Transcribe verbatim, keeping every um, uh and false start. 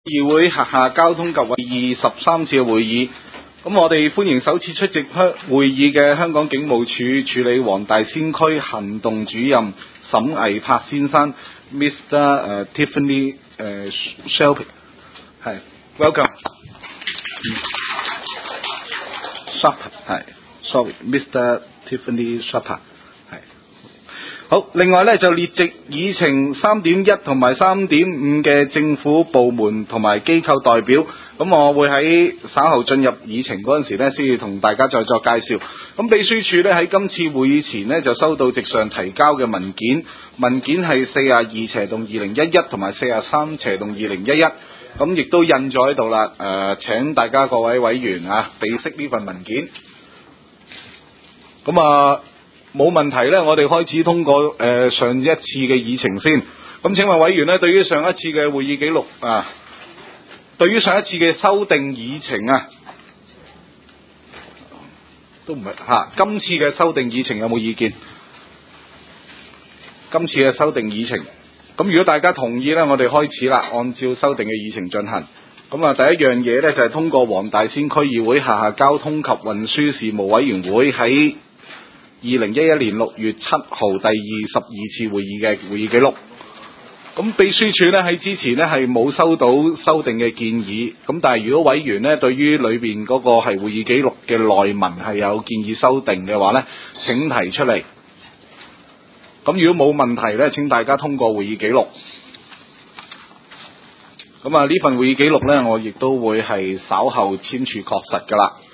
議會轄下交通及第二十三次嘅會議，咁我哋歡迎首次出席香會議嘅香港警務處處理黃大仙區行動主任沈毅柏先生 ，Mister 誒 Tiffany 誒 Shelby， 係 welcome。Sharper 係 ，sorry，Mister Tiffany Sharper 係。好，另外咧就列席議程三點一同埋三點五嘅政府部門同埋機構代表，咁我會喺稍後進入議程嗰陣時咧，先至同大家再作介紹。咁秘書處咧喺今次會議前呢，就收到席上提交嘅文件，文件係四廿二斜洞二零一一同埋四廿三斜洞二零一一。咁亦都印咗喺度啦，誒、呃、請大家各位委員啊，備悉呢份文件。咁啊冇問題呢，我哋開始通過誒、呃、上一次嘅議程先。咁請問委員呢，對於上一次嘅會議記錄啊，對於上一次嘅修訂議程啊，都唔係嚇，今次嘅修訂議程有冇意見？今次嘅修訂議程。咁如果大家同意呢，我哋開始啦，按照修訂嘅議程進行。咁啊，第一樣嘢呢，就係、是、通過黃大仙區議會轄下交通及運輸事務委員會喺二零一一年六月七號第二十二次會議嘅會議記錄。咁秘書處呢，喺之前呢係冇收到修訂嘅建議。咁但係如果委員呢對於裏邊嗰個係會議記錄嘅內文係有建議修訂嘅話呢，請提出嚟。咁如果冇問題呢，請大家通過會議記錄。咁啊，呢份會議記錄呢，我亦都會係稍後簽署確實㗎啦。